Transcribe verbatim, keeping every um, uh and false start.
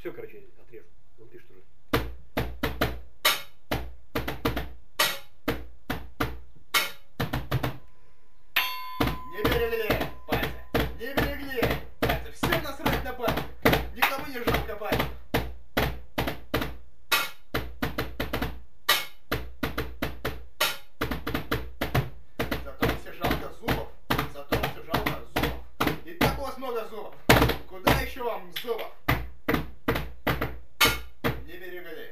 все, короче, отрежу. Вон ты что же. Не берегли, батя, не берегли, батя, всем насрать на батю, никому не жалко батю. Зато все жалко зубов, зато все жалко зубов. И так у вас много зубов, куда еще вам зубов? Не берегли.